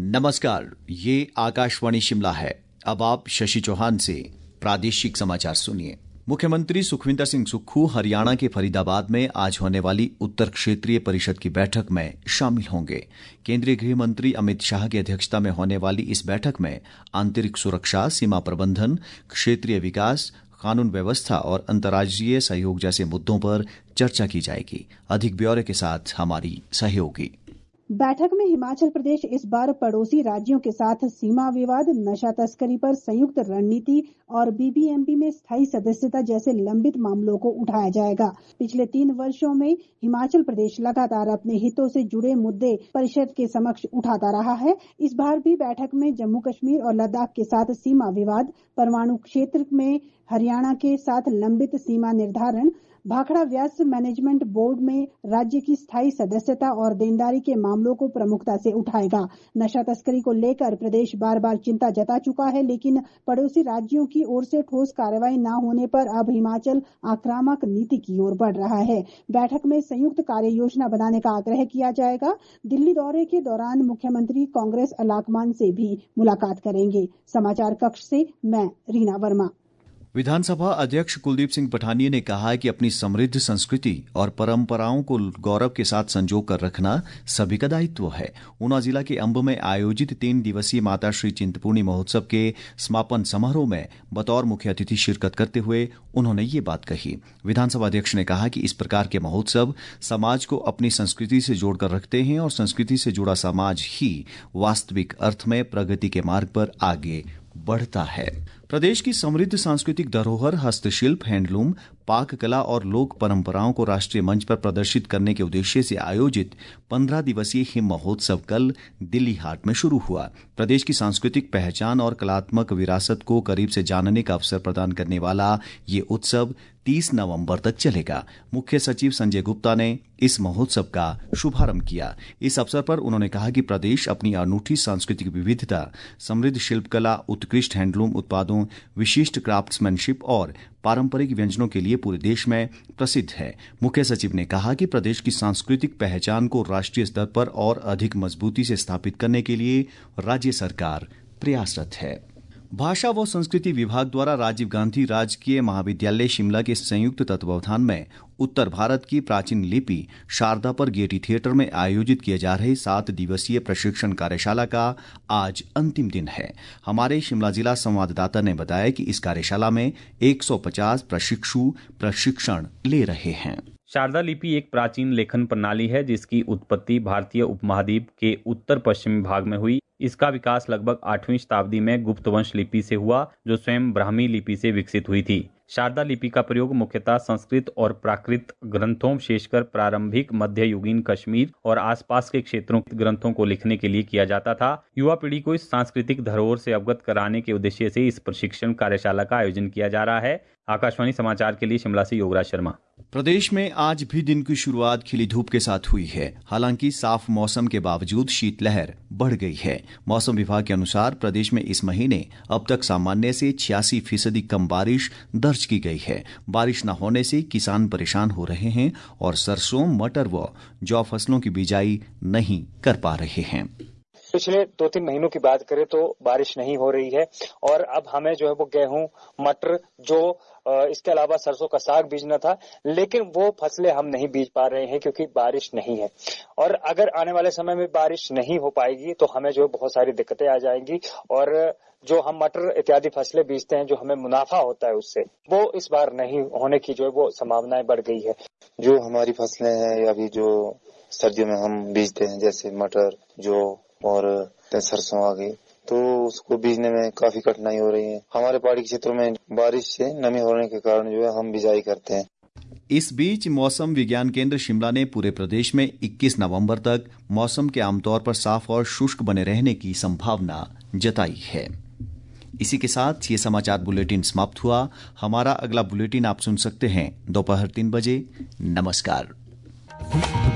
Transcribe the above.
नमस्कार, ये आकाशवाणी शिमला है। अब आप शशि चौहान से प्रादेशिक समाचार सुनिए। मुख्यमंत्री सुखविंदर सिंह सुक्खू हरियाणा के फरीदाबाद में आज होने वाली उत्तर क्षेत्रीय परिषद की बैठक में शामिल होंगे। केंद्रीय गृह मंत्री अमित शाह की अध्यक्षता में होने वाली इस बैठक में आंतरिक सुरक्षा, सीमा प्रबंधन, क्षेत्रीय विकास, कानून व्यवस्था और अंतर्राज्यीय सहयोग जैसे मुद्दों पर चर्चा की जाएगी। अधिक ब्यौरे के साथ हमारी सहयोगी। बैठक में हिमाचल प्रदेश इस बार पड़ोसी राज्यों के साथ सीमा विवाद, नशा तस्करी पर संयुक्त रणनीति और बीबीएमपी में स्थायी सदस्यता जैसे लंबित मामलों को उठाया जाएगा। पिछले 3 वर्षों में हिमाचल प्रदेश लगातार अपने हितों से जुड़े मुद्दे परिषद के समक्ष उठाता रहा है। इस बार भी बैठक में जम्मू कश्मीर और लद्दाख के साथ सीमा विवाद, परमाणु क्षेत्र में हरियाणा के साथ लंबित सीमा निर्धारण, भाखड़ा व्यास मैनेजमेंट बोर्ड में राज्य की स्थायी सदस्यता और देनदारी के मामलों को प्रमुखता से उठाएगा। नशा तस्करी को लेकर प्रदेश बार बार चिंता जता चुका है, लेकिन पड़ोसी राज्यों की ओर से ठोस कार्रवाई न होने पर अब हिमाचल आक्रामक नीति की ओर बढ़ रहा है। बैठक में संयुक्त कार्य योजना बनाने का आग्रह किया जाएगा। दिल्ली दौरे के दौरान मुख्यमंत्री कांग्रेस अलाकमान से भी मुलाकात करेंगे। समाचार कक्ष से मैं रीना वर्मा। विधानसभा अध्यक्ष कुलदीप सिंह पठानिया ने कहा है कि अपनी समृद्ध संस्कृति और परंपराओं को गौरव के साथ संजो कर रखना सभी का दायित्व है। ऊना जिला के अंब में आयोजित 3 दिवसीय माता श्री चिंतपूर्णी महोत्सव के समापन समारोह में बतौर मुख्य अतिथि शिरकत करते हुए उन्होंने ये बात कही। विधानसभा अध्यक्ष ने कहा कि इस प्रकार के महोत्सव समाज को अपनी संस्कृति से जोड़कर रखते हैं और संस्कृति से जुड़ा समाज ही वास्तविक अर्थ में प्रगति के मार्ग पर आगे बढ़ता है। प्रदेश की समृद्ध सांस्कृतिक धरोहर, हस्तशिल्प, हैंडलूम, पाक कला और लोक परंपराओं को राष्ट्रीय मंच पर प्रदर्शित करने के उद्देश्य से आयोजित 15 दिवसीय हिम महोत्सव कल दिल्ली हाट में शुरू हुआ। प्रदेश की सांस्कृतिक पहचान और कलात्मक विरासत को करीब से जानने का अवसर प्रदान करने वाला ये उत्सव 30 नवंबर तक चलेगा। मुख्य सचिव संजय गुप्ता ने इस महोत्सव का शुभारंभ किया। इस अवसर पर उन्होंने कहा कि प्रदेश अपनी अनूठी सांस्कृतिक विविधता, समृद्ध शिल्पकला, उत्कृष्ट हैंडलूम उत्पादों, विशिष्ट क्राफ्ट्समैनशिप और पारंपरिक व्यंजनों के लिए पूरे देश में प्रसिद्ध है। मुख्य सचिव ने कहा कि प्रदेश की सांस्कृतिक पहचान को राष्ट्रीय स्तर पर और अधिक मजबूती से स्थापित करने के लिए राज्य सरकार प्रयासरत है। भाषा व संस्कृति विभाग द्वारा राजीव गांधी राजकीय महाविद्यालय शिमला के संयुक्त तत्वावधान में उत्तर भारत की प्राचीन लिपि शारदा पर गेयटी थिएटर में आयोजित किए जा रहे 7 दिवसीय प्रशिक्षण कार्यशाला का आज अंतिम दिन है। हमारे शिमला जिला संवाददाता ने बताया कि इस कार्यशाला में 150 प्रशिक्षु प्रशिक्षण ले रहे हैं। शारदा लिपि एक प्राचीन लेखन प्रणाली है जिसकी उत्पत्ति भारतीय उपमहाद्वीप के उत्तर पश्चिमी भाग में हुई। इसका विकास लगभग 8वीं शताब्दी में गुप्त वंश लिपि से हुआ, जो स्वयं ब्राह्मी लिपि से विकसित हुई थी। शारदा लिपि का प्रयोग मुख्यतः संस्कृत और प्राकृत ग्रंथों, विशेषकर प्रारंभिक मध्ययुगीन कश्मीर और आसपास के क्षेत्रों के ग्रंथों को लिखने के लिए किया जाता था। युवा पीढ़ी को इस सांस्कृतिक धरोहर से अवगत कराने के उद्देश्य से इस प्रशिक्षण कार्यशाला का आयोजन किया जा रहा है। आकाशवाणी समाचार के लिए शिमला से योगराज शर्मा। प्रदेश में आज भी दिन की शुरुआत खिली धूप के साथ हुई है। हालांकि साफ मौसम के बावजूद शीतलहर बढ़ गई है। मौसम विभाग के अनुसार प्रदेश में इस महीने अब तक सामान्य से 86% कम बारिश दर्ज की गई है। बारिश न होने से किसान परेशान हो रहे हैं और सरसों, मटर व जौ फसलों की बिजाई नहीं कर पा रहे हैं। पिछले 2-3 महीनों की बात करें तो बारिश नहीं हो रही है और अब हमें जो है वो गेहूं, मटर, जो इसके अलावा सरसों का साग बीजना था, लेकिन वो फसलें हम नहीं बीज पा रहे हैं क्योंकि बारिश नहीं है। और अगर आने वाले समय में बारिश नहीं हो पाएगी तो हमें जो बहुत सारी दिक्कतें आ जाएंगी और जो हम मटर इत्यादि फसलें बीजते हैं, जो हमें मुनाफा होता है उससे, वो इस बार नहीं होने की जो है वो संभावनाएं बढ़ गई है। जो हमारी फसलें हैं अभी जो सर्दियों में हम बीजते हैं, जैसे मटर, जो और सरसों आ गई, तो उसको बीजने में काफी कठिनाई हो रही है। हमारे पहाड़ी क्षेत्रों में बारिश से नमी होने के कारण जो है हम बिजाई करते हैं। इस बीच मौसम विज्ञान केंद्र शिमला ने पूरे प्रदेश में 21 नवंबर तक मौसम के आमतौर पर साफ और शुष्क बने रहने की संभावना जताई है। इसी के साथ ये समाचार बुलेटिन समाप्त हुआ। हमारा अगला बुलेटिन आप सुन सकते हैं दोपहर 3 बजे। नमस्कार।